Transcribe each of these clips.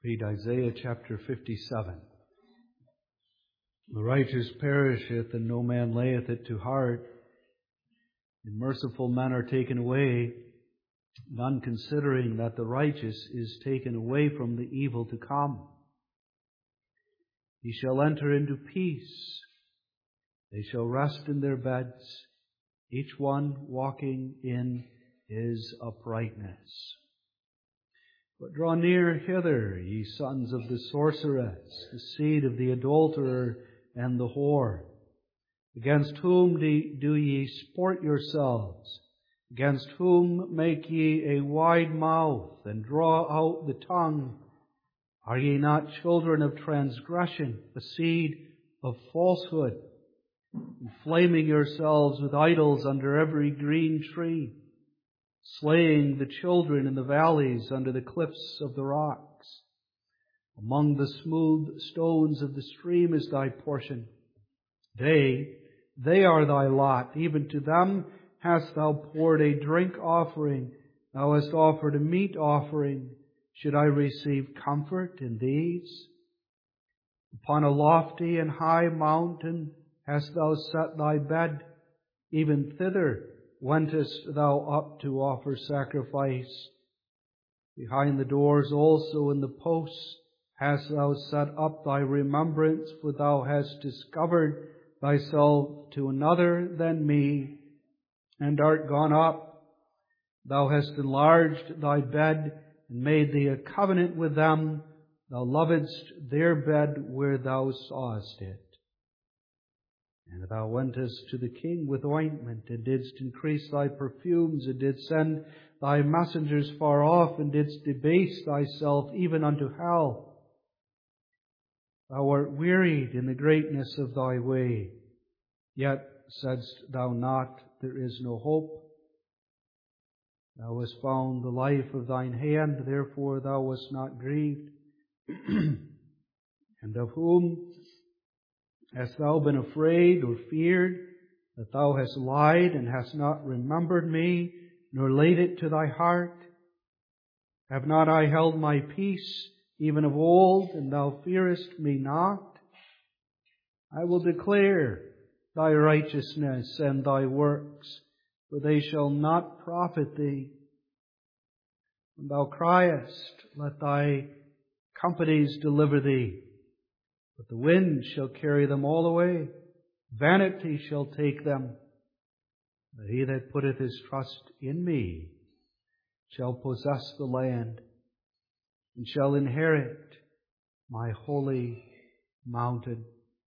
Read Isaiah chapter 57. The righteous perisheth, and no man layeth it to heart. The merciful men are taken away, none considering that the righteous is taken away from the evil to come. He shall enter into peace. They shall rest in their beds, each one walking in his uprightness. But draw near hither, ye sons of the sorceress, the seed of the adulterer and the whore. Against whom do ye sport yourselves? Against whom make ye a wide mouth, and draw out the tongue? Are ye not children of transgression, the seed of falsehood, inflaming yourselves with idols under every green tree, slaying the children in the valleys under the cliffs of the rocks? Among the smooth stones of the stream is thy portion. They are thy lot. Even to them hast thou poured a drink offering. Thou hast offered a meat offering. Should I receive comfort in these? Upon a lofty and high mountain hast thou set thy bed. Even thither wentest thou up to offer sacrifice. Behind the doors also in the posts hast thou set up thy remembrance, for thou hast discovered thyself to another than me, and art gone up. Thou hast enlarged thy bed, and made thee a covenant with them. Thou lovedst their bed where thou sawest it. And thou wentest to the king with ointment, and didst increase thy perfumes, and didst send thy messengers far off, and didst debase thyself even unto hell. Thou art wearied in the greatness of thy way, yet saidst thou not, there is no hope. Thou hast found the life of thine hand, therefore thou wast not grieved. And of whom hast thou been afraid or feared, that thou hast lied and hast not remembered me, nor laid it to thy heart? Have not I held my peace, even of old, and thou fearest me not? I will declare thy righteousness and thy works, for they shall not profit thee. When thou criest, let thy companies deliver thee, but the wind shall carry them all away. Vanity shall take them. But he that putteth his trust in me shall possess the land, and shall inherit my holy mountain,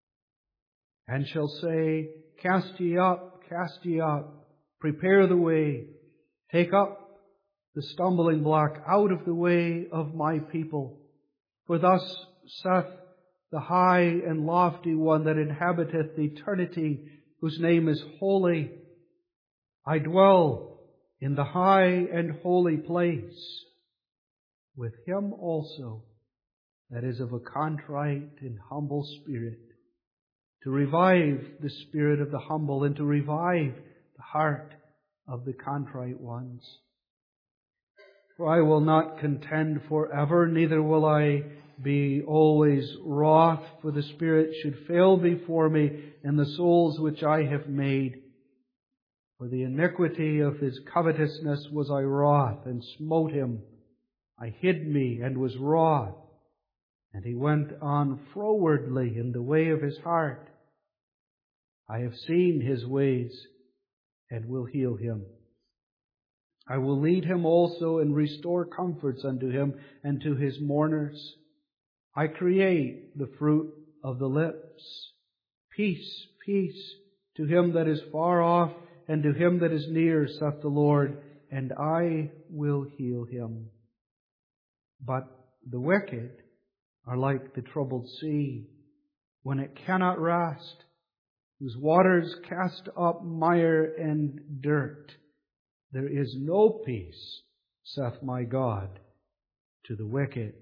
and shall say, cast ye up, prepare the way, take up the stumbling block out of the way of my people. For thus saith the high and lofty one that inhabiteth eternity, whose name is holy. I dwell in the high and holy place with him also that is of a contrite and humble spirit, to revive the spirit of the humble, and to revive the heart of the contrite ones. For I will not contend forever, neither will I be always wroth, for the Spirit should fail before me in the souls which I have made. For the iniquity of his covetousness was I wroth, and smote him. I hid me, and was wroth. And he went on frowardly in the way of his heart. I have seen his ways, and will heal him. I will lead him also, and restore comforts unto him, and to his mourners. I create the fruit of the lips. Peace, peace to him that is far off, and to him that is near, saith the Lord, and I will heal him. But the wicked are like the troubled sea, when it cannot rest, whose waters cast up mire and dirt. There is no peace, saith my God, to the wicked.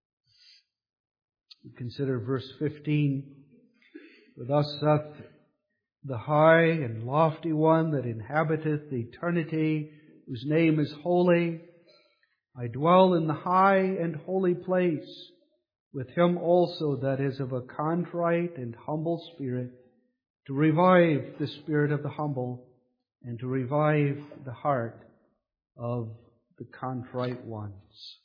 Consider verse 15. For thus saith the high and lofty one that inhabiteth eternity, whose name is holy. I dwell in the high and holy place, with him also that is of a contrite and humble spirit, to revive the spirit of the humble and to revive the heart of the contrite ones.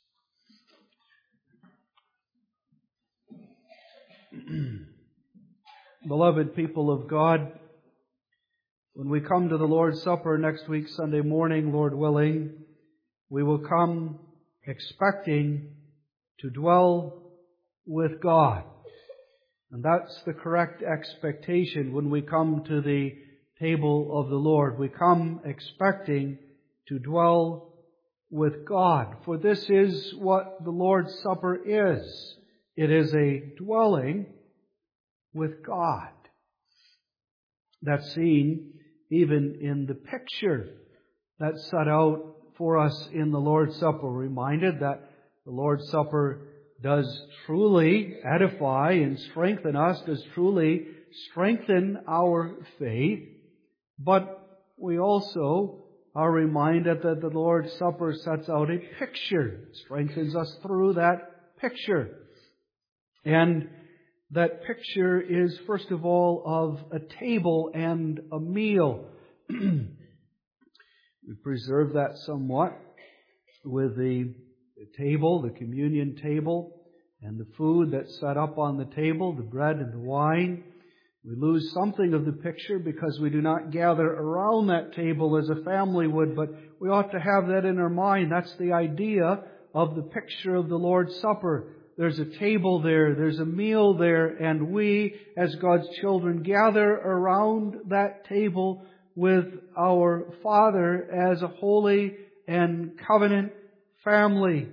Beloved people of God, when we come to the Lord's Supper next week, Sunday morning, Lord willing, we will come expecting to dwell with God. And that's the correct expectation when we come to the table of the Lord. We come expecting to dwell with God. For this is what the Lord's Supper is. It is a dwelling with God. That's seen even in the picture that's set out for us in the Lord's Supper. We're reminded that the Lord's Supper does truly edify and strengthen us, does truly strengthen our faith. But we also are reminded that the Lord's Supper sets out a picture, strengthens us through that picture. And that picture is, first of all, of a table and a meal. We preserve that somewhat with the table, the communion table, and the food that's set up on the table, the bread and the wine. We lose something of the picture because we do not gather around that table as a family would, but we ought to have that in our mind. That's the idea of the picture of the Lord's Supper. There's a table there, there's a meal there, and we, as God's children, gather around that table with our Father as a holy and covenant family.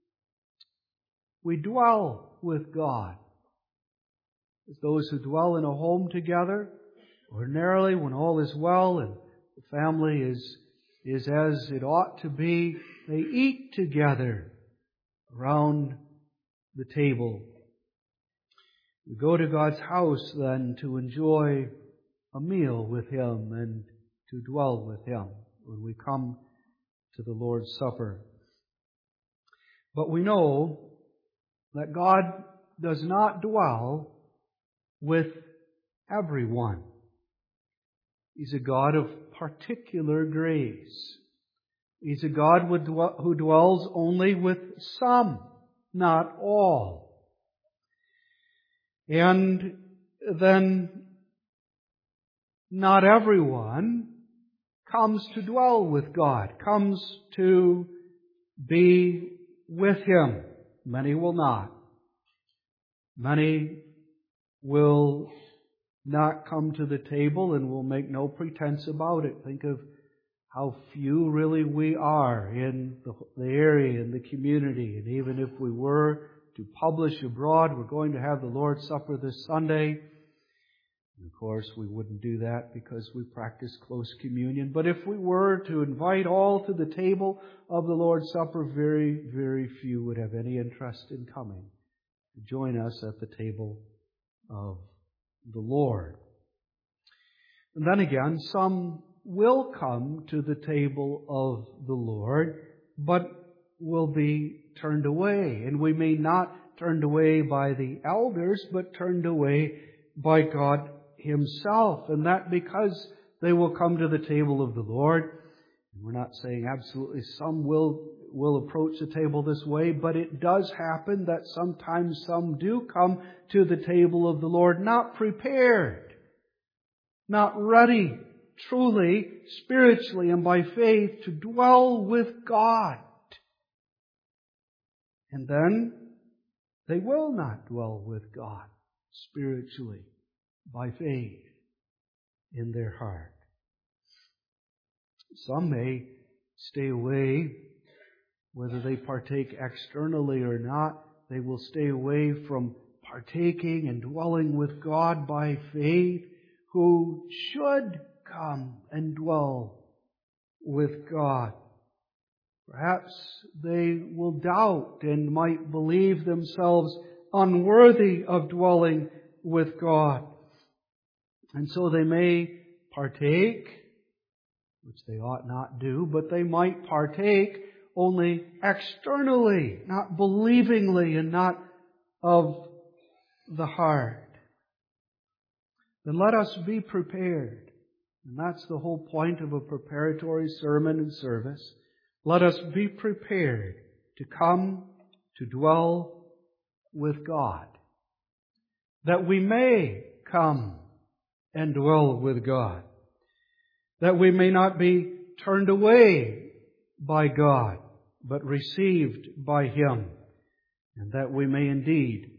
We dwell with God. As those who dwell in a home together, ordinarily when all is well and the family is as it ought to be, they eat together around the table. We go to God's house then to enjoy a meal with Him and to dwell with Him when we come to the Lord's Supper. But we know that God does not dwell with everyone. He's a God of particular grace. He's a God who dwells only with some, not all. And then not everyone comes to dwell with God, comes to be with Him. Many will not. Many will not come to the table and will make no pretense about it. Think of how few really we are in the area, in the community. And even if we were to publish abroad, we're going to have the Lord's Supper this Sunday. And of course, we wouldn't do that because we practice close communion. But if we were to invite all to the table of the Lord's Supper, very, very few would have any interest in coming to join us at the table of the Lord. And then again, some will come to the table of the Lord, but will be turned away. And we may not turned away by the elders, but turned away by God Himself. And that because they will come to the table of the Lord. And we're not saying absolutely some will approach the table this way, but it does happen that sometimes some do come to the table of the Lord not prepared, not ready, truly, spiritually, and by faith to dwell with God. And then they will not dwell with God spiritually, by faith, in their heart. Some may stay away, whether they partake externally or not. They will stay away from partaking and dwelling with God by faith, who should come and dwell with God. Perhaps they will doubt and might believe themselves unworthy of dwelling with God. And so they may partake, which they ought not do, but they might partake only externally, not believingly and not of the heart. Then let us be prepared. And that's the whole point of a preparatory sermon and service. Let us be prepared to come to dwell with God, that we may come and dwell with God, that we may not be turned away by God, but received by Him, and that we may indeed,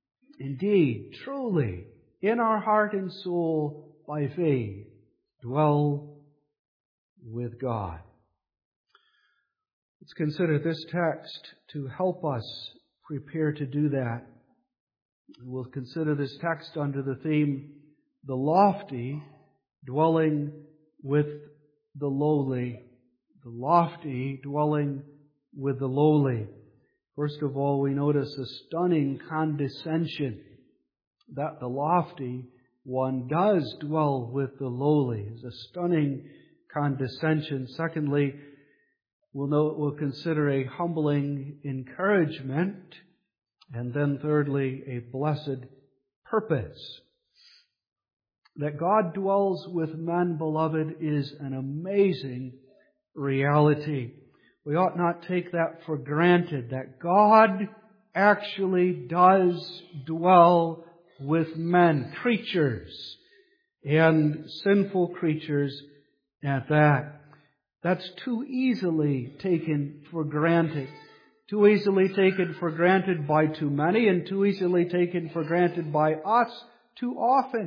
truly, in our heart and soul, by faith, dwell with God. Let's consider this text to help us prepare to do that. We'll consider this text under the theme, the lofty dwelling with the lowly. The lofty dwelling with the lowly. First of all, we notice a stunning condescension that the lofty one does dwell with the lowly. It's a stunning condescension. Secondly, we'll consider a humbling encouragement. And then thirdly, a blessed purpose. That God dwells with men, beloved, is an amazing reality. We ought not take that for granted, that God actually does dwell with men, creatures, and sinful creatures at that. That's too easily taken for granted. Too easily taken for granted by too many, and too easily taken for granted by us too often.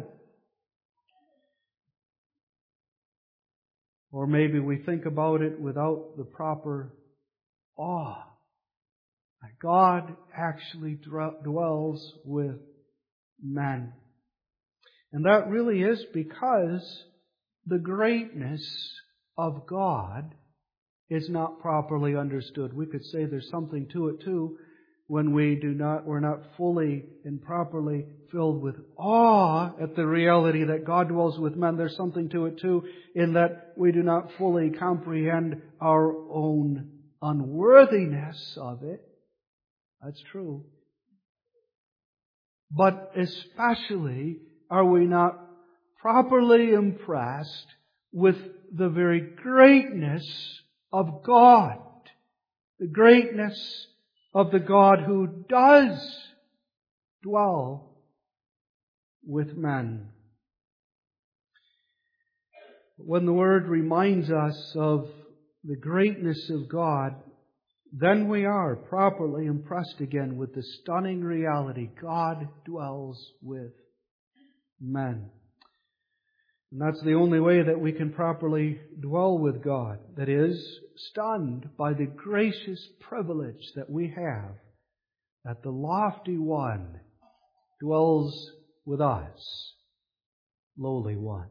Or maybe we think about it without the proper awe. That God actually dwells with men. And that really is because the greatness of God is not properly understood. We could say there's something to it too when we're not fully and properly filled with awe at the reality that God dwells with men. There's something to it too in that we do not fully comprehend our own unworthiness of it. That's true. But especially are we not properly impressed with the very greatness of God. The greatness of the God who does dwell with men. When the Word reminds us of the greatness of God, then we are properly impressed again with the stunning reality. God dwells with men. And that's the only way that we can properly dwell with God. That is, stunned by the gracious privilege that we have that the lofty one dwells with us, lowly ones.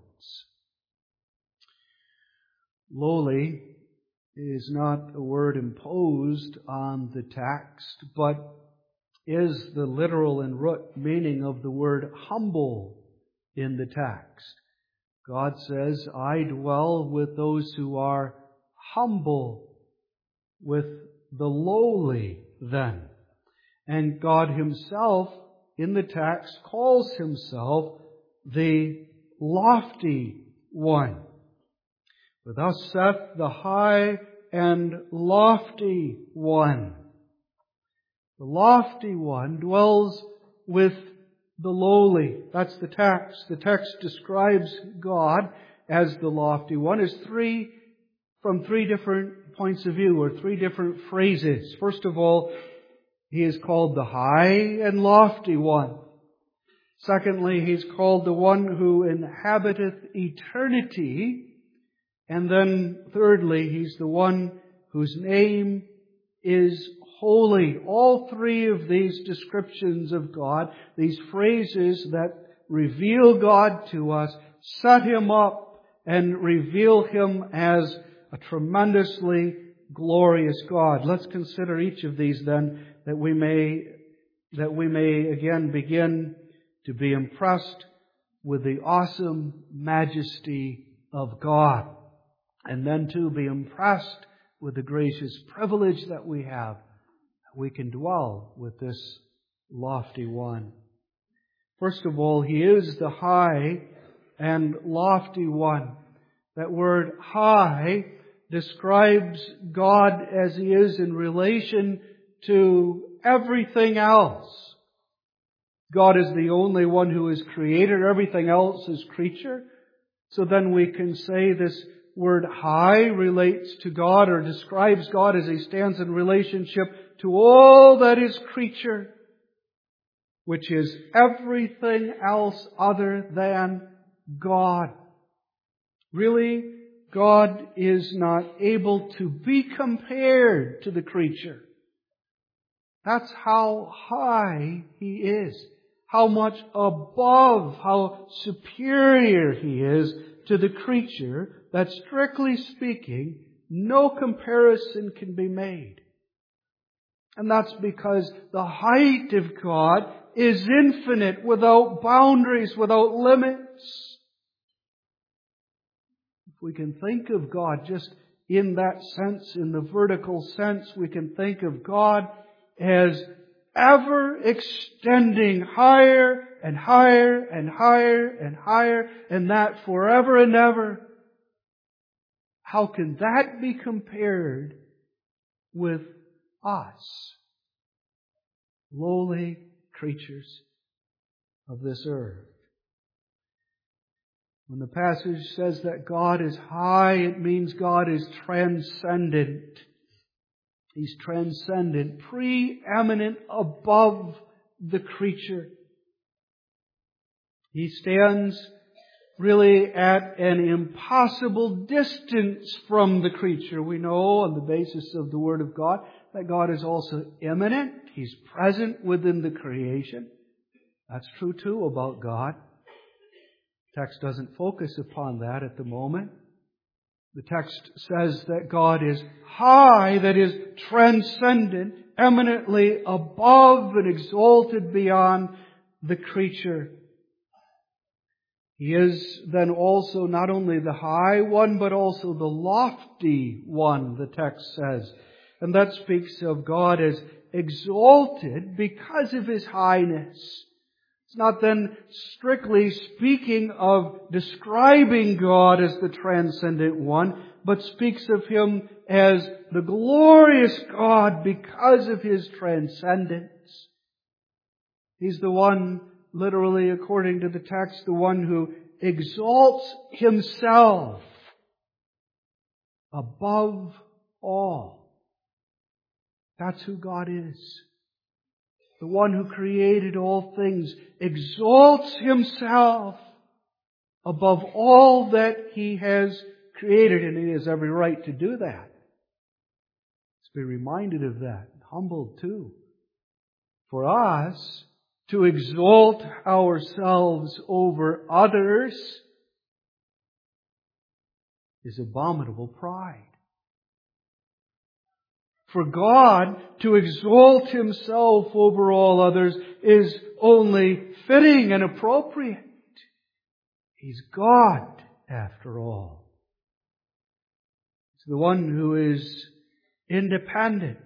Lowly is not a word imposed on the text, but is the literal and root meaning of the word humble in the text. God says, I dwell with those who are humble, with the lowly then. And God Himself, in the text, calls Himself the lofty one. For thus saith the high and lofty one. The lofty one dwells with the lowly. That's the text. The text describes God as the lofty one from three different points of view, or three different phrases. First of all, He is called the high and lofty one. Secondly, He's called the one who inhabiteth eternity. And then thirdly, He's the one whose name is holy. All three of these descriptions of God, these phrases that reveal God to us, set Him up and reveal Him as a tremendously glorious God. Let's consider each of these then, that we may again begin to be impressed with the awesome majesty of God. And then too be impressed with the gracious privilege that we have. We can dwell with this lofty one. First of all, He is the high and lofty one. That word high describes God as He is in relation to everything else. God is the only one who is creator. Everything else is creature. So then we can say this word high relates to God or describes God as He stands in relationship to all that is creature, which is everything else other than God. Really, God is not able to be compared to the creature. That's how high He is. How much above, how superior He is to the creature that, strictly speaking, no comparison can be made. And that's because the height of God is infinite, without boundaries, without limits. If we can think of God just in that sense, in the vertical sense, we can think of God as ever extending higher and higher and higher and higher, and that forever and ever. How can that be compared with us, lowly creatures of this earth? When the passage says that God is high, it means God is transcendent. He's transcendent, preeminent above the creature. He stands really at an impossible distance from the creature. We know on the basis of the Word of God that God is also immanent. He's present within the creation. That's true too about God. The text doesn't focus upon that at the moment. The text says that God is high, that is transcendent, eminently above and exalted beyond the creature. He is then also not only the high one, but also the lofty one, the text says. And that speaks of God as exalted because of His highness. It's not then strictly speaking of describing God as the transcendent one, but speaks of Him as the glorious God because of His transcendence. He's the one, literally according to the text, the one who exalts Himself above all. That's who God is. The one who created all things exalts Himself above all that He has created, and He has every right to do that. Let's be reminded of that, humbled too. For us to exalt ourselves over others is abominable pride. For God to exalt Himself over all others is only fitting and appropriate. He's God, after all. He's the one who is independent.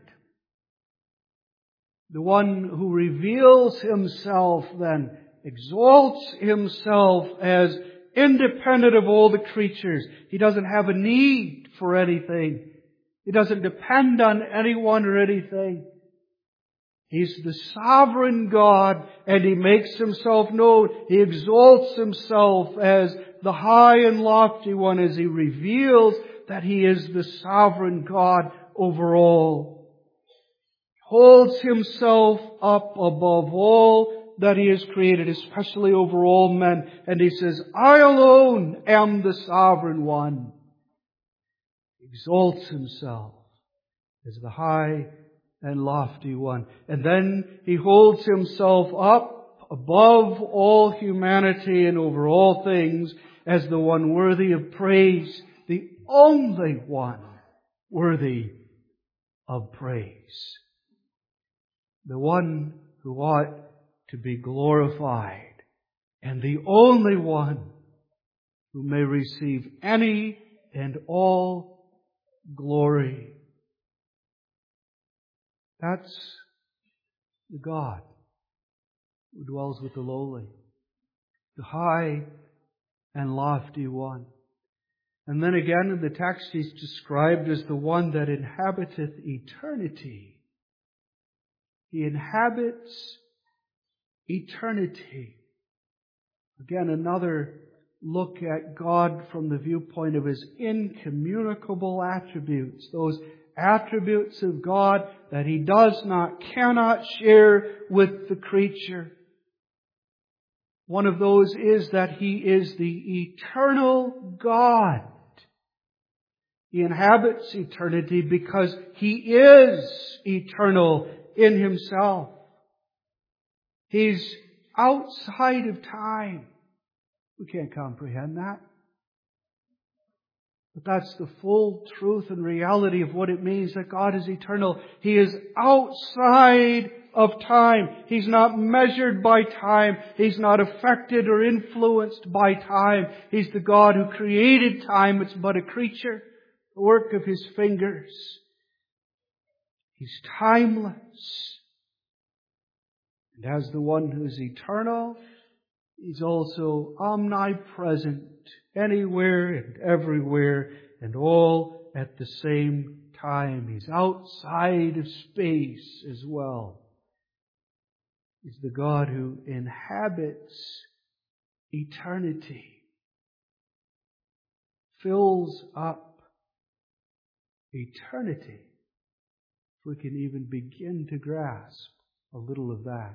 The one who reveals Himself then, exalts Himself as independent of all the creatures. He doesn't have a need for anything. He doesn't depend on anyone or anything. He's the sovereign God, and He makes Himself known. He exalts Himself as the high and lofty one as He reveals that He is the sovereign God over all. He holds Himself up above all that He has created, especially over all men. And He says, I alone am the sovereign one. Exalts Himself as the high and lofty one. And then He holds Himself up above all humanity and over all things as the one worthy of praise, the only one worthy of praise. The one who ought to be glorified, and the only one who may receive any and all glory. That's the God who dwells with the lowly, the high and lofty one. And then again in the text He's described as the one that inhabiteth eternity. He inhabits eternity. Again, another look at God from the viewpoint of His incommunicable attributes. Those attributes of God that He does not, cannot share with the creature. One of those is that He is the eternal God. He inhabits eternity because He is eternal in Himself. He's outside of time. We can't comprehend that. But that's the full truth and reality of what it means that God is eternal. He is outside of time. He's not measured by time. He's not affected or influenced by time. He's the God who created time. It's but a creature, the work of His fingers. He's timeless. And as the one who's eternal, He's also omnipresent, anywhere and everywhere, and all at the same time. He's outside of space as well. He's the God who inhabits eternity, fills up eternity. If we can even begin to grasp a little of that.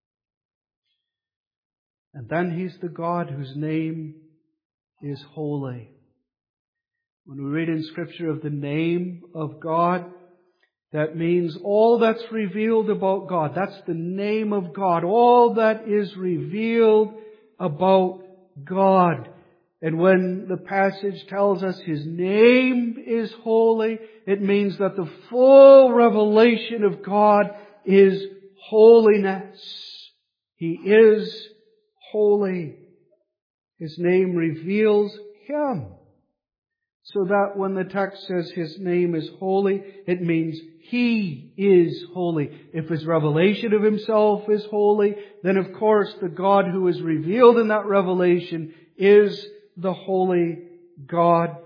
And then He's the God whose name is holy. When we read in Scripture of the name of God, that means all that's revealed about God. That's the name of God. All that is revealed about God. And when the passage tells us His name is holy, it means that the full revelation of God is holiness. He is holy. His name reveals Him. So that when the text says His name is holy, it means He is holy. If His revelation of Himself is holy, then of course the God who is revealed in that revelation is the holy God.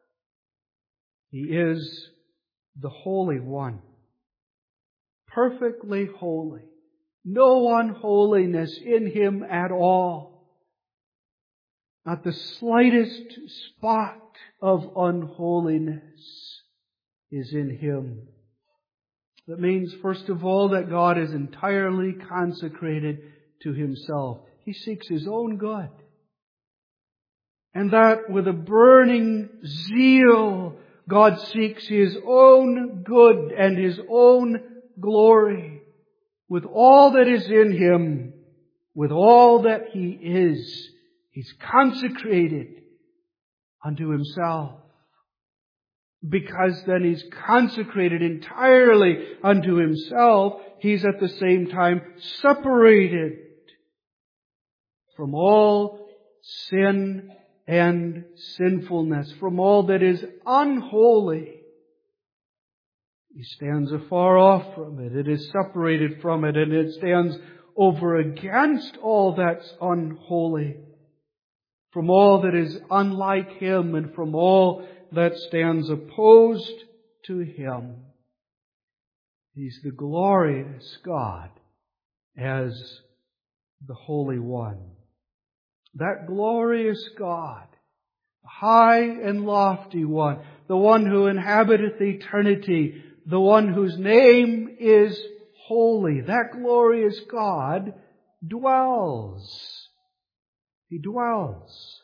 He is the Holy One. Perfectly holy. No unholiness in Him at all. Not the slightest spot of unholiness is in Him. That means, first of all, that God is entirely consecrated to Himself. He seeks His own good. And that with a burning zeal, God seeks His own good and His own glory. With all that is in Him, with all that He is, He's consecrated unto Himself. Because then He's consecrated entirely unto Himself, He's at the same time separated from all sin and sinfulness, from all that is unholy. He stands afar off from it. It is separated from it, and it stands over against all that's unholy, from all that is unlike Him, and from all that stands opposed to Him. He's the glorious God as the Holy One. That glorious God, the high and lofty one, the one who inhabiteth eternity, the one whose name is holy, that glorious God dwells. He dwells.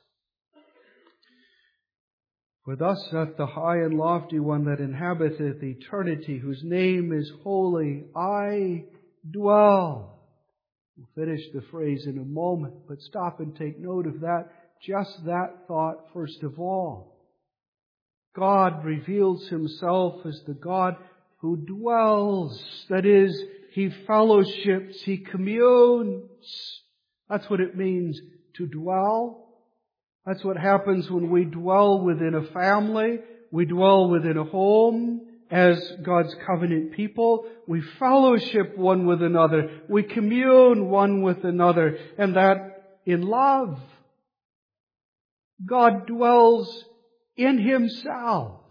For thus hath the high and lofty one that inhabiteth eternity, whose name is holy, I dwell. We'll finish the phrase in a moment, but stop and take note of that, just that thought first of all. God reveals Himself as the God who dwells. That is, He fellowships, He communes. That's what it means to dwell. That's what happens when we dwell within a family, we dwell within a home, as God's covenant people. We fellowship one with another. We commune one with another. And that in love. God dwells in Himself.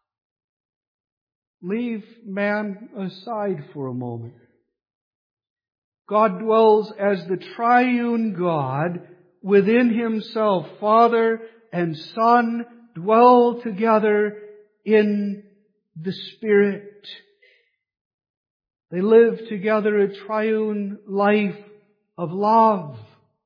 Leave man aside for a moment. God dwells as the triune God within Himself. Father and Son dwell together in the Spirit. They live together a triune life of love.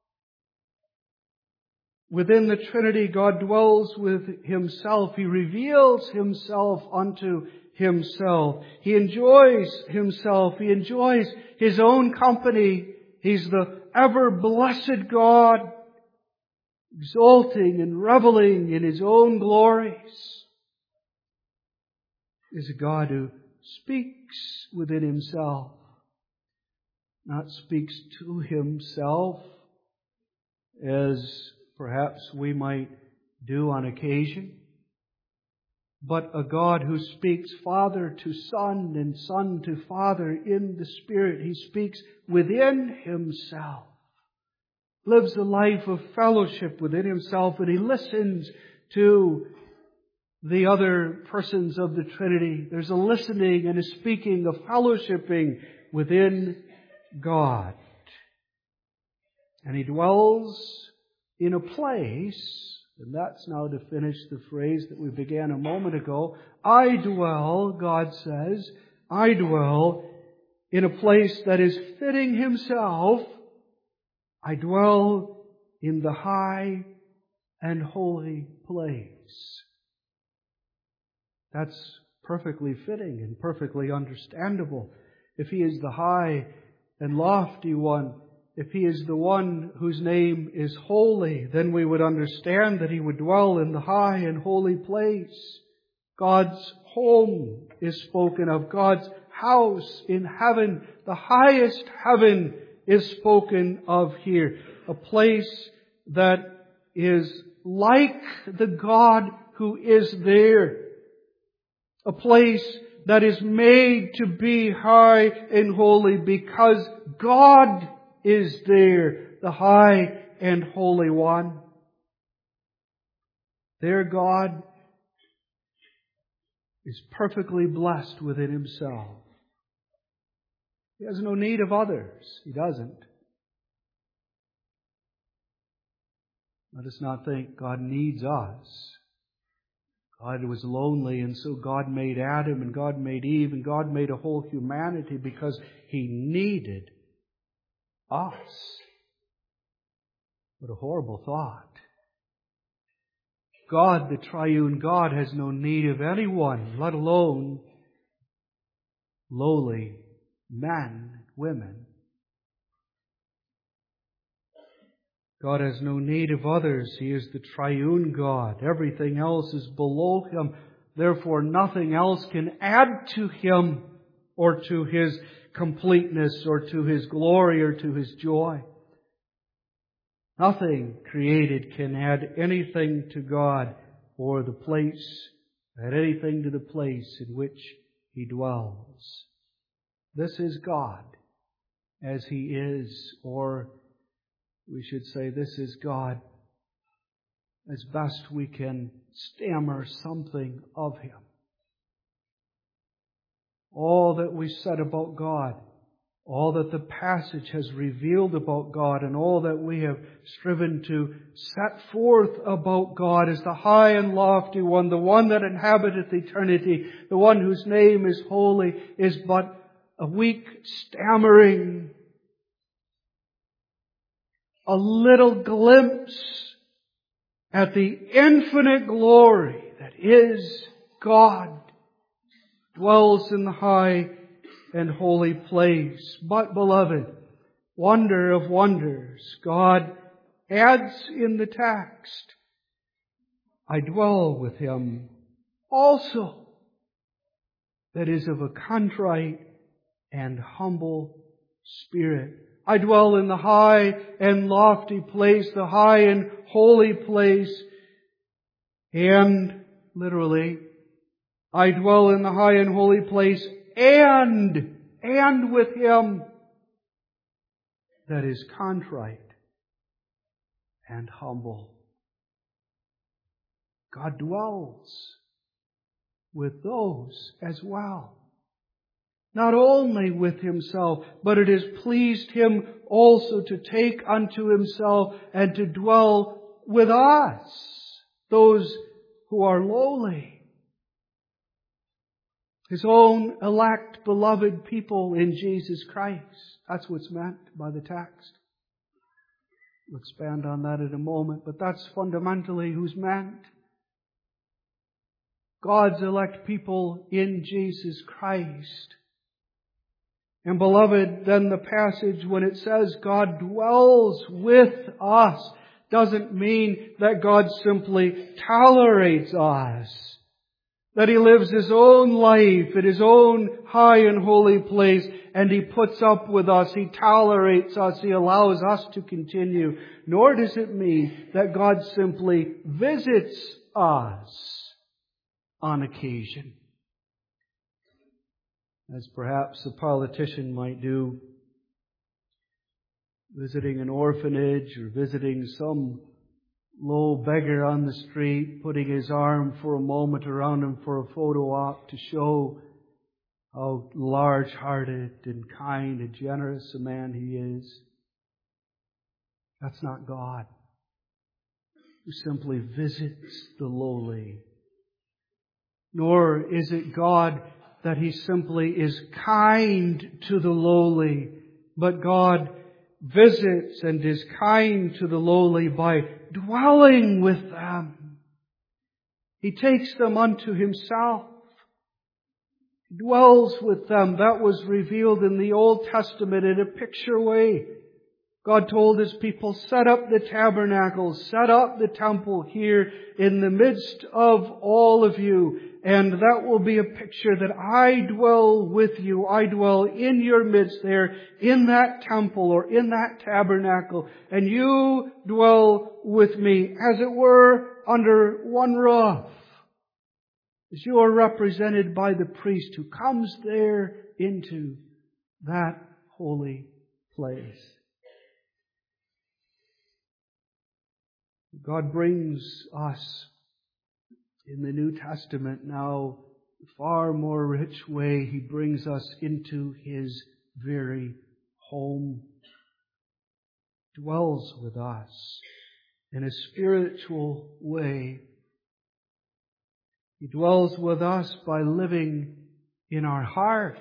Within the Trinity, God dwells with Himself. He reveals Himself unto Himself. He enjoys Himself. He enjoys His own company. He's the ever blessed God, exulting and reveling in His own glories. Is a God who speaks within Himself, not speaks to Himself as perhaps we might do on occasion, but a God who speaks Father to Son and Son to Father in the Spirit. He speaks within Himself, lives a life of fellowship within Himself, and He listens to the other persons of the Trinity. There's a listening and a speaking, a fellowshipping within God. And He dwells in a place, and that's now to finish the phrase that we began a moment ago. I dwell, God says, I dwell in a place that is fitting Himself. I dwell in the high and holy place. That's perfectly fitting and perfectly understandable. If He is the high and lofty one, if He is the one whose name is holy, then we would understand that He would dwell in the high and holy place. God's home is spoken of. God's house in heaven, the highest heaven, is spoken of here. A place that is like the God who is there. A place that is made to be high and holy because God is there, the high and holy one. There God is perfectly blessed within Himself. He has no need of others. He doesn't. Let us not think God needs us. God was lonely, and so God made Adam, and God made Eve, and God made a whole humanity because He needed us. What a horrible thought. God, the triune God, has no need of anyone, let alone lowly men and women. God has no need of others. He is the triune God. Everything else is below Him. Therefore, nothing else can add to Him or to His completeness or to His glory or to His joy. Nothing created can add anything to God or the place, add anything to the place in which He dwells. This is God as He is, or we should say, this is God as best we can stammer something of Him. All that we said about God, all that the passage has revealed about God, and all that we have striven to set forth about God as the high and lofty one, the one that inhabiteth eternity, the one whose name is holy, is but a weak stammering, a little glimpse at the infinite glory that is God, dwells in the high and holy place. But, beloved, wonder of wonders, God adds in the text, I dwell with Him also, that is of a contrite and humble spirit. I dwell in the high and lofty place, the high and holy place, and literally I dwell in the high and holy place and with him that is contrite and humble. God dwells with those as well. Not only with Himself, but it has pleased Him also to take unto Himself and to dwell with us, those who are lowly. His own elect, beloved people in Jesus Christ. That's what's meant by the text. We'll expand on that in a moment, but that's fundamentally who's meant. God's elect people in Jesus Christ. And beloved, then the passage when it says God dwells with us doesn't mean that God simply tolerates us. That He lives His own life in His own high and holy place and He puts up with us, He tolerates us, He allows us to continue. Nor does it mean that God simply visits us on occasion, as perhaps a politician might do, visiting an orphanage or visiting some low beggar on the street, putting his arm for a moment around him for a photo op to show how large-hearted and kind and generous a man he is. That's not God, who simply visits the lowly. Nor is it God that He simply is kind to the lowly, but God visits and is kind to the lowly by dwelling with them. He takes them unto Himself. He dwells with them. That was revealed in the Old Testament in a picture way. God told His people, set up the tabernacle, set up the temple here in the midst of all of you. And that will be a picture that I dwell with you. I dwell in your midst there, in that temple or in that tabernacle. And you dwell with me, as it were, under one roof. As you are represented by the priest who comes there into that holy place. God brings us in the New Testament now, a far more rich way. He brings us into His very home. Dwells with us in a spiritual way. He dwells with us by living in our hearts.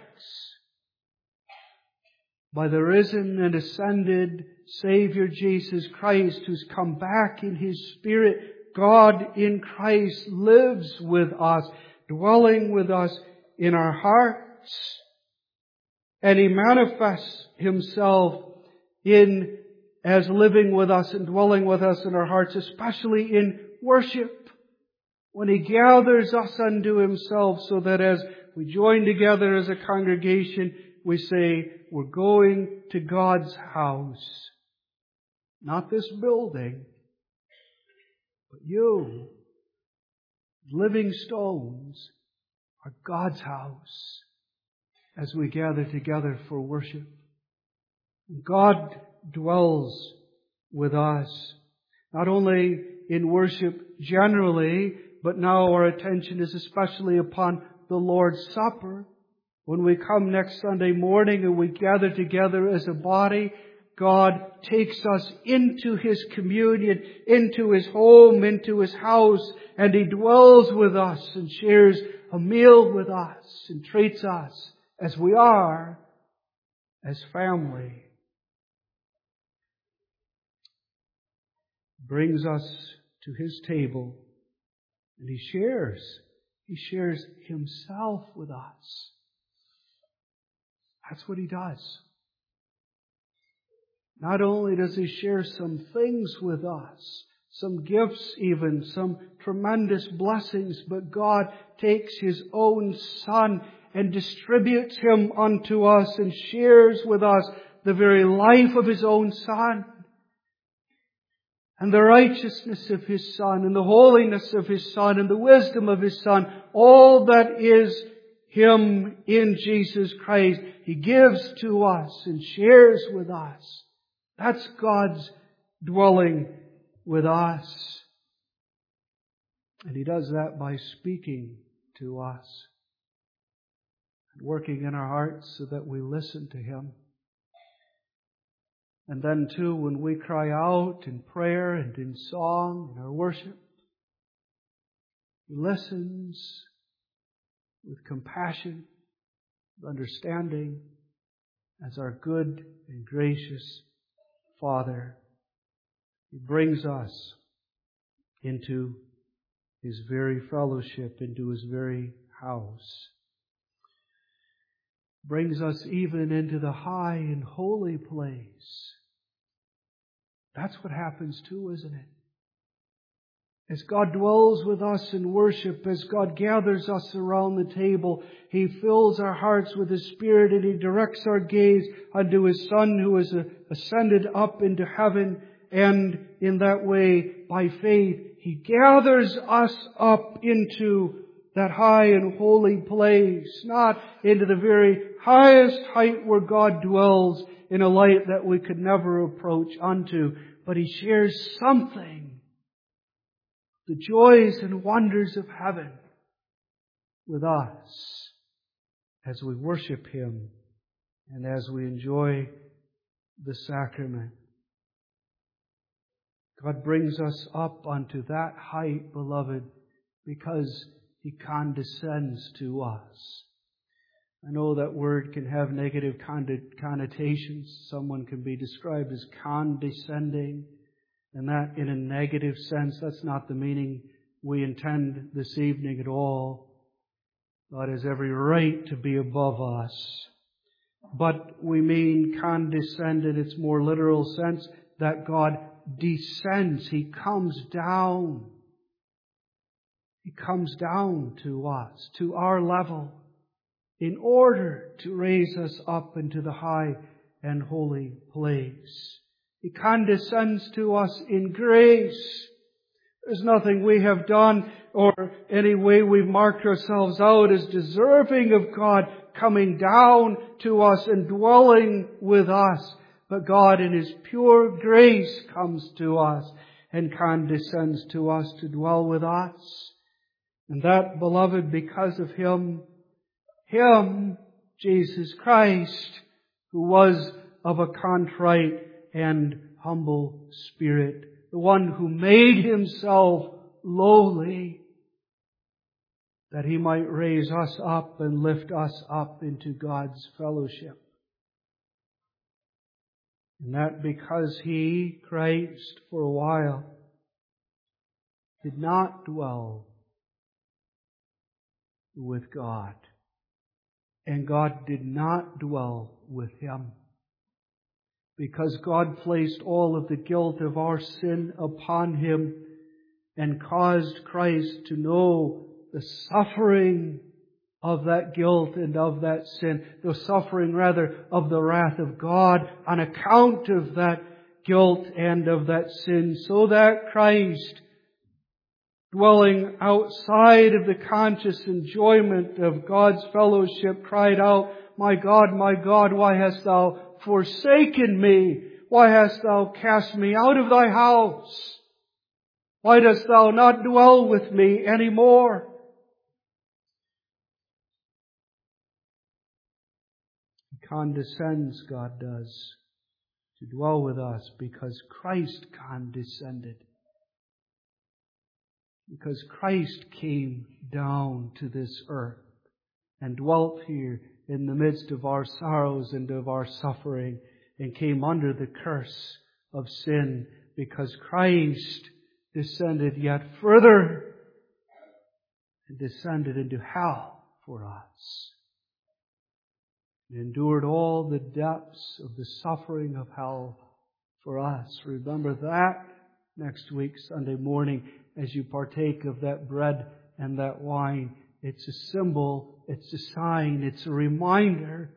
By the risen and ascended Savior Jesus Christ, who's come back in His Spirit, God in Christ lives with us, dwelling with us in our hearts. And He manifests Himself as living with us and dwelling with us in our hearts, especially in worship. When He gathers us unto Himself so that as we join together as a congregation, we say, we're going to God's house. Not this building, but you, living stones, are God's house as we gather together for worship. God dwells with us, not only in worship generally, but now our attention is especially upon the Lord's Supper. When we come next Sunday morning and we gather together as a body, God takes us into His communion, into His home, into His house, and He dwells with us and shares a meal with us and treats us as we are, as family. Brings us to His table, and He shares Himself with us. That's what He does. Not only does He share some things with us, some gifts even, some tremendous blessings, but God takes His own Son and distributes Him unto us and shares with us the very life of His own Son. and the righteousness of His Son, and the holiness of His Son, and the wisdom of His Son, all that is Him in Jesus Christ, He gives to us and shares with us. That's God's dwelling with us. And He does that by speaking to us and working in our hearts so that we listen to Him. And then too, when we cry out in prayer and in song, in our worship, He listens with compassion, with understanding, as our good and gracious Father. He brings us into His very fellowship, into His very house. Brings us even into the high and holy place. That's what happens too, isn't it? As God dwells with us in worship, as God gathers us around the table, He fills our hearts with His Spirit and He directs our gaze unto His Son who has ascended up into heaven. And in that way, by faith, He gathers us up into that high and holy place, not into the very highest height where God dwells in a light that we could never approach unto, but He shares something, the joys and wonders of heaven, with us as we worship Him and as we enjoy the sacrament. God brings us up unto that height, beloved, because He condescends to us. I know that word can have negative connotations. Someone can be described as condescending, and that in a negative sense. That's not the meaning we intend this evening at all. God has every right to be above us. But we mean condescend in its more literal sense, that God descends. He comes down. He comes down to us, to our level, in order to raise us up into the high and holy place. He condescends to us in grace. There's nothing we have done or any way we've marked ourselves out as deserving of God coming down to us and dwelling with us. But God in His pure grace comes to us and condescends to us to dwell with us. And that, beloved, because of Him, Jesus Christ, who was of a contrite and humble spirit, the one who made Himself lowly, that He might raise us up and lift us up into God's fellowship. And that because He, Christ, for a while, did not dwell with God. And God did not dwell with Him. Because God placed all of the guilt of our sin upon Him and caused Christ to know the suffering of that guilt and of that sin. The suffering, rather, of the wrath of God on account of that guilt and of that sin. So that Christ, dwelling outside of the conscious enjoyment of God's fellowship, cried out, my God, why hast Thou forsaken me? Why hast Thou cast me out of Thy house? Why dost Thou not dwell with me anymore? He condescends, God does, to dwell with us because Christ condescended. Because Christ came down to this earth and dwelt here in the midst of our sorrows and of our suffering and came under the curse of sin, because Christ descended yet further and descended into hell for us. He endured all the depths of the suffering of hell for us. Remember that next week, Sunday morning, as you partake of that bread and that wine. It's a symbol, it's a sign, it's a reminder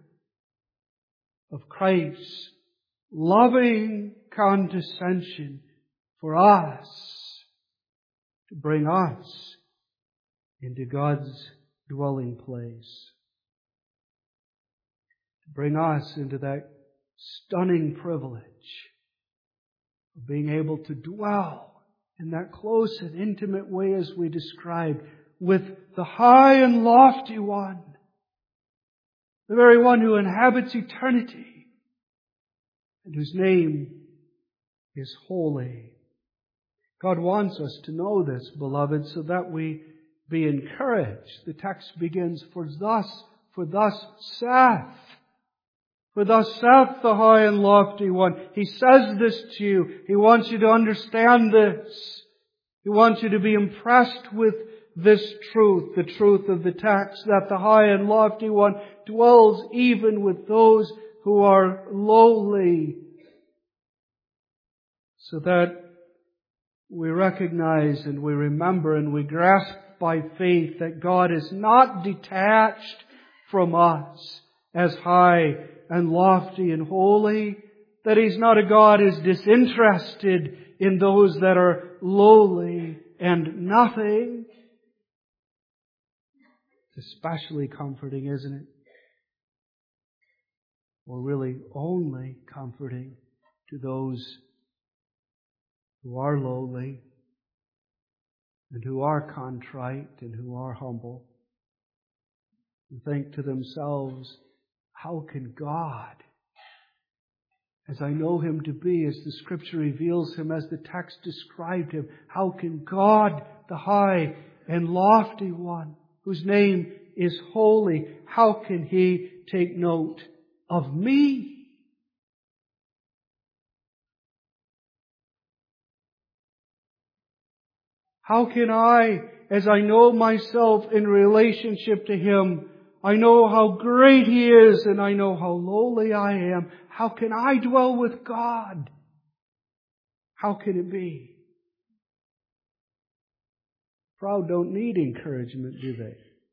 of Christ's loving condescension for us, to bring us into God's dwelling place. To bring us into that stunning privilege of being able to dwell in that close and intimate way as we described with the high and lofty one, the very one who inhabits eternity and whose name is holy. God wants us to know this, beloved, so that we be encouraged. The text begins, For thus saith the high and lofty one. He says this to you. He wants you to understand this. He wants you to be impressed with this truth, the truth of the text, that the high and lofty one dwells even with those who are lowly, so that we recognize and we remember and we grasp by faith that God is not detached from us as high and lofty and holy, that He's not a God who's disinterested in those that are lowly and nothing. It's especially comforting, isn't it? Or really only comforting to those who are lowly and who are contrite and who are humble, and think to themselves, how can God, as I know Him to be, as the Scripture reveals Him, as the text described Him, how can God, the high and lofty one, whose name is holy, how can He take note of me? How can I, as I know myself in relationship to Him, I know how great He is and I know how lowly I am, how can I dwell with God? How can it be? Proud don't need encouragement, do they?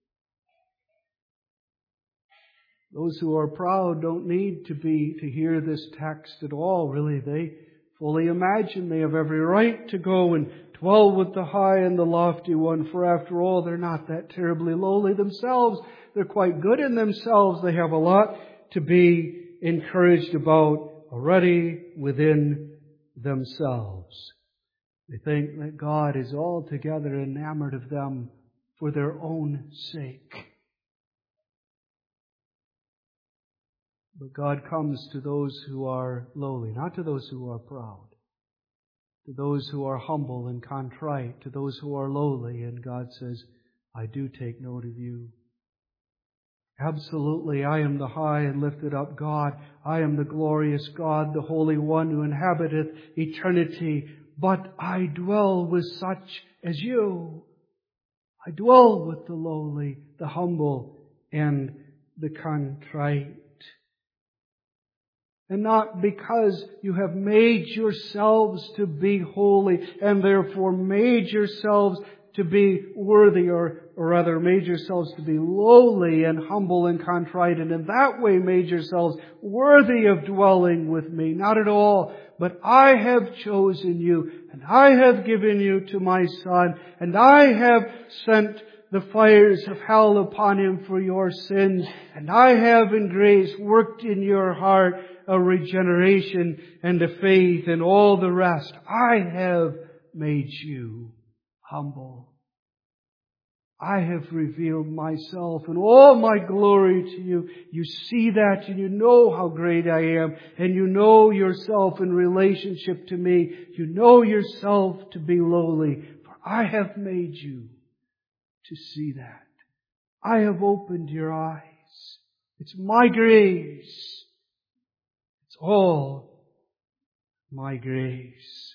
Those who are proud don't need to hear this text at all, really. They fully imagine they have every right to go and dwell with the high and the lofty one, for after all, they're not that terribly lowly themselves. They're quite good in themselves. They have a lot to be encouraged about already within themselves. They think that God is altogether enamored of them for their own sake. But God comes to those who are lowly, not to those who are proud. To those who are humble and contrite, to those who are lowly, and God says, I do take note of you. Absolutely, I am the high and lifted up God. I am the glorious God, the Holy One who inhabiteth eternity. But I dwell with such as you. I dwell with the lowly, the humble, and the contrite. And not because you have made yourselves to be holy and therefore made yourselves to be worthy, or rather made yourselves to be lowly and humble and contrite, and in that way made yourselves worthy of dwelling with me. Not at all. But I have chosen you, and I have given you to my Son, and I have sent the fires of hell upon Him for your sins, and I have in grace worked in your heart a regeneration and a faith and all the rest. I have made you humble. I have revealed myself and all my glory to you. You see that and you know how great I am, and you know yourself in relationship to me. You know yourself to be lowly, for I have made you to see that. I have opened your eyes. It's my grace. It's all my grace.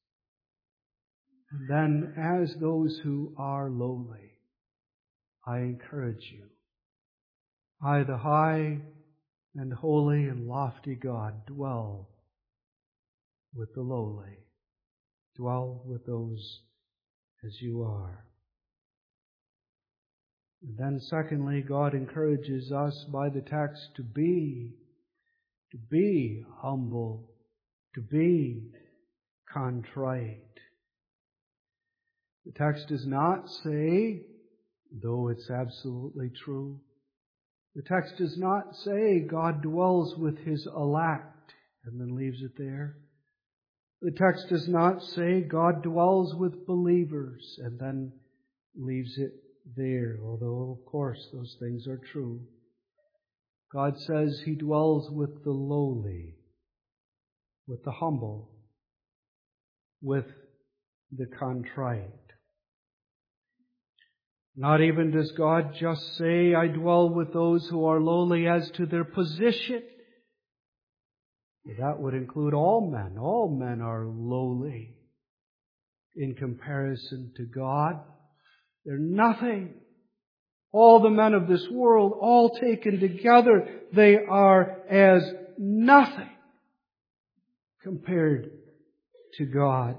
And then as those who are lowly, I encourage you. I, the high and holy and lofty God, dwell with the lowly. Dwell with those as you are. And then secondly, God encourages us by the text to be humble, to be contrite. The text does not say, though it's absolutely true, the text does not say God dwells with His elect and then leaves it there. The text does not say God dwells with believers and then leaves it there, although of course those things are true. God says He dwells with the lowly, with the humble, with the contrite. Not even does God just say, I dwell with those who are lowly as to their position. That would include all men. All men are lowly in comparison to God. They're nothing. All the men of this world, all taken together, they are as nothing compared to God.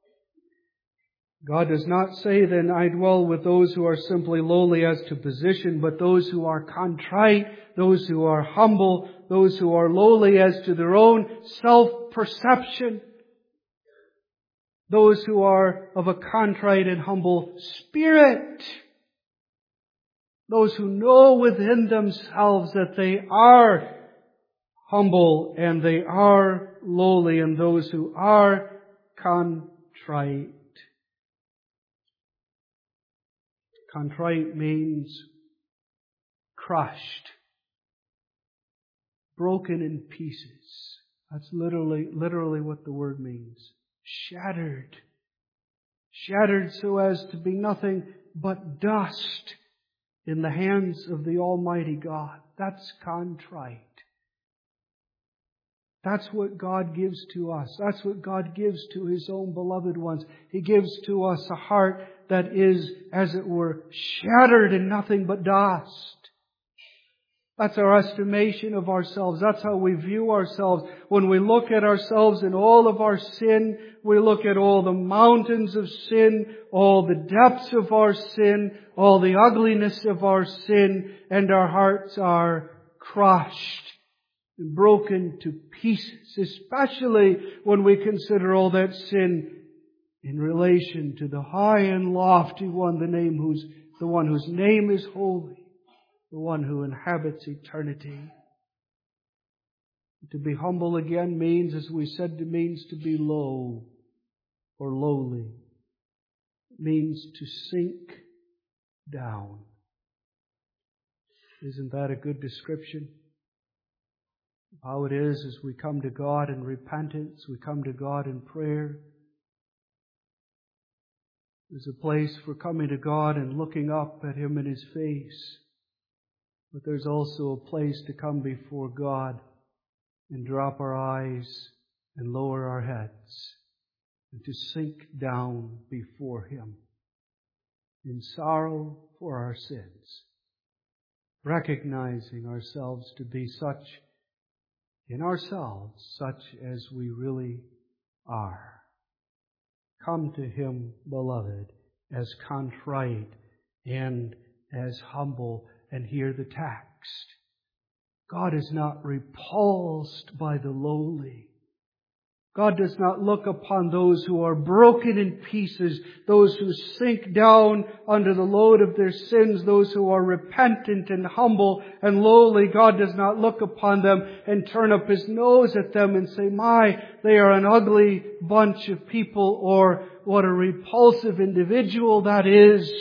God does not say then, I dwell with those who are simply lowly as to position, but those who are contrite, those who are humble, those who are lowly as to their own self-perception, those who are of a contrite and humble spirit, those who know within themselves that they are humble and they are lowly, and those who are contrite. Contrite means crushed, broken in pieces. That's literally what the word means. Shattered. Shattered so as to be nothing but dust in the hands of the Almighty God. That's contrite. That's what God gives to us. That's what God gives to His own beloved ones. He gives to us a heart that is, as it were, shattered in nothing but dust. That's our estimation of ourselves. That's how we view ourselves. When we look at ourselves in all of our sin, we look at all the mountains of sin, all the depths of our sin, all the ugliness of our sin, and our hearts are crushed and broken to pieces, especially when we consider all that sin in relation to the high and lofty one, the one whose name is holy, the one who inhabits eternity. To be humble again means, as we said, means to be low or lowly. It means to sink down. Isn't that a good description? How it is as we come to God in repentance, we come to God in prayer. There's a place for coming to God and looking up at Him in His face. But there's also a place to come before God and drop our eyes and lower our heads and to sink down before Him in sorrow for our sins, recognizing ourselves to be such in ourselves, such as we really are. Come to Him, beloved, as contrite and as humble, and hear the text. God is not repulsed by the lowly. God does not look upon those who are broken in pieces, those who sink down under the load of their sins, those who are repentant and humble and lowly. God does not look upon them and turn up His nose at them and say, my, they are an ugly bunch of people, or what a repulsive individual that is.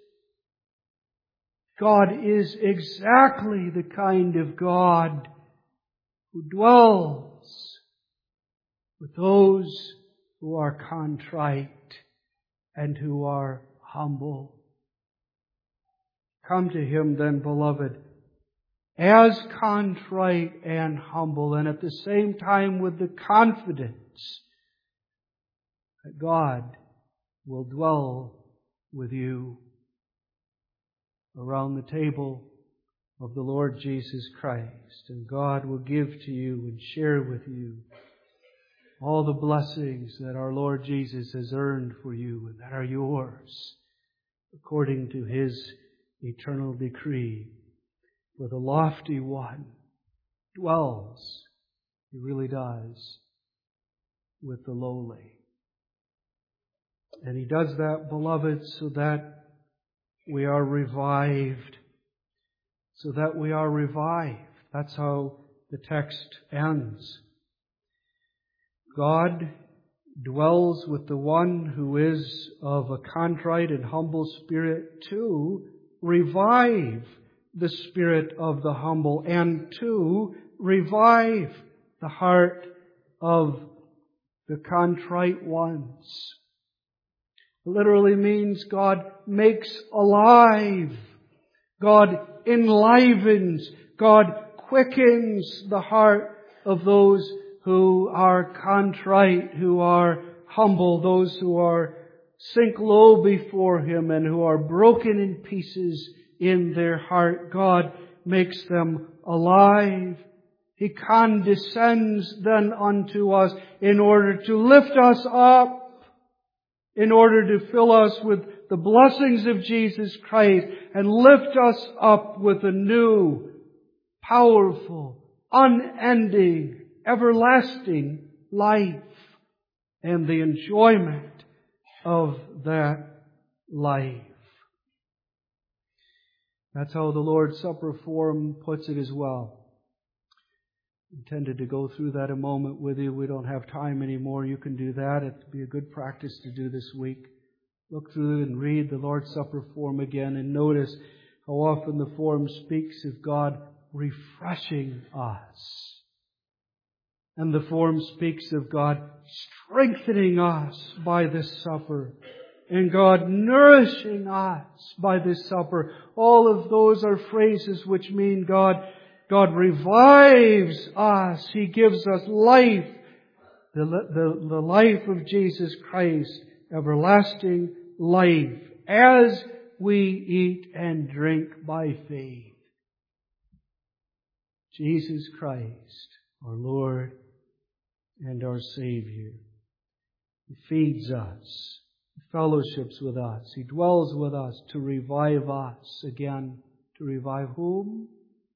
God is exactly the kind of God who dwells with those who are contrite and who are humble. Come to Him then, beloved, as contrite and humble, and at the same time with the confidence that God will dwell with you around the table of the Lord Jesus Christ. And God will give to you and share with you all the blessings that our Lord Jesus has earned for you and that are yours according to His eternal decree. For the lofty one dwells, He really does, with the lowly. And He does that, beloved, so that we are revived. So that we are revived. That's how the text ends. God dwells with the one who is of a contrite and humble spirit to revive the spirit of the humble and to revive the heart of the contrite ones. It literally means God makes alive. God enlivens. God quickens the heart of those who are contrite, who are humble, those who are sink low before Him and who are broken in pieces in their heart. God makes them alive. He condescends then unto us in order to lift us up, in order to fill us with the blessings of Jesus Christ and lift us up with a new, powerful, unending, everlasting life and the enjoyment of that life. That's how the Lord's Supper form puts it as well. Intended to go through that a moment with you. We don't have time anymore. You can do that. It'd be a good practice to do this week. Look through and read the Lord's Supper form again and notice how often the form speaks of God refreshing us. And the form speaks of God strengthening us by this supper. And God nourishing us by this supper. All of those are phrases which mean God revives us. He gives us life. The life of Jesus Christ. Everlasting life. As we eat and drink by faith. Jesus Christ, our Lord and our Savior. He feeds us. He fellowships with us. He dwells with us to revive us again. To revive whom?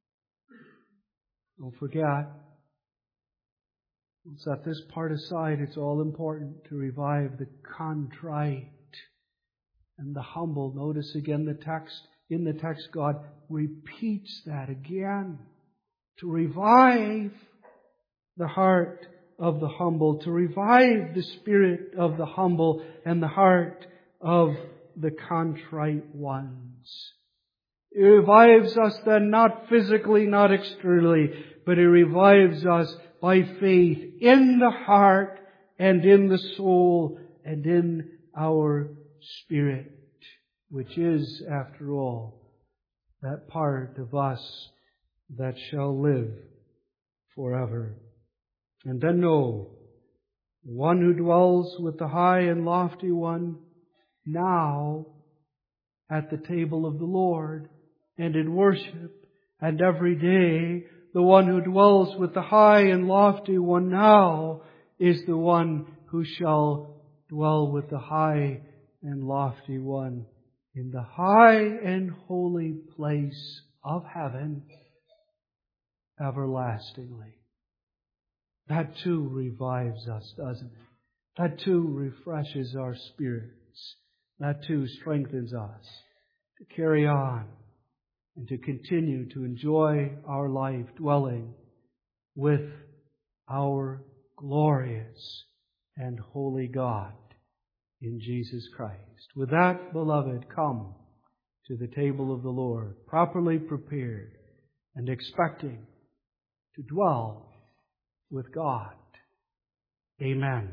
Don't forget. Don't set this part aside. It's all important to revive the contrite and the humble. Notice again the text. In the text, God repeats that again. To revive the heart of the humble, to revive the spirit of the humble and the heart of the contrite ones. He revives us then not physically, not externally, but He revives us by faith in the heart and in the soul and in our spirit, which is, after all, that part of us that shall live forever. And then know, the one who dwells with the high and lofty one, now at the table of the Lord and in worship, and every day, the one who dwells with the high and lofty one now is the one who shall dwell with the high and lofty one in the high and holy place of heaven everlastingly. That too revives us, doesn't it? That too refreshes our spirits. That too strengthens us to carry on and to continue to enjoy our life dwelling with our glorious and holy God in Jesus Christ. With that, beloved, come to the table of the Lord, properly prepared and expecting to dwell with God. Amen.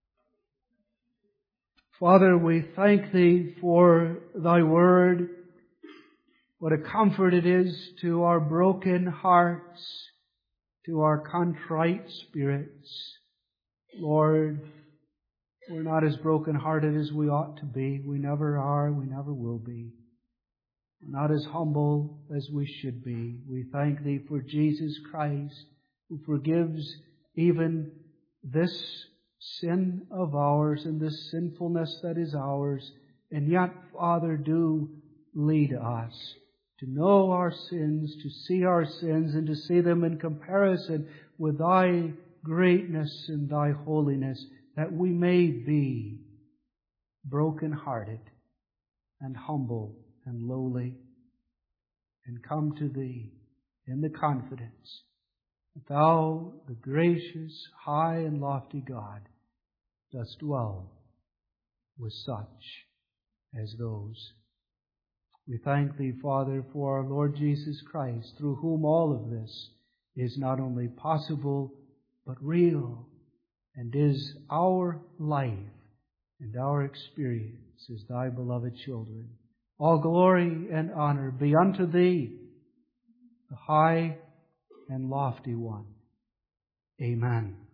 Father, we thank Thee for Thy Word. What a comfort it is to our broken hearts, to our contrite spirits. Lord, we're not as broken-hearted as we ought to be. We never are. We never will be. We're not as humble as we should be. We thank Thee for Jesus Christ, who forgives even this sin of ours and this sinfulness that is ours. And yet, Father, do lead us to know our sins, to see our sins, and to see them in comparison with Thy greatness and Thy holiness, that we may be broken-hearted and humble and lowly, and come to Thee in the confidence that Thou, the gracious, high and lofty God, dost dwell with such as those. We thank Thee, Father, for our Lord Jesus Christ, through whom all of this is not only possible, but real, and is our life and our experience as Thy beloved children. All glory and honor be unto Thee, the high and lofty one. Amen.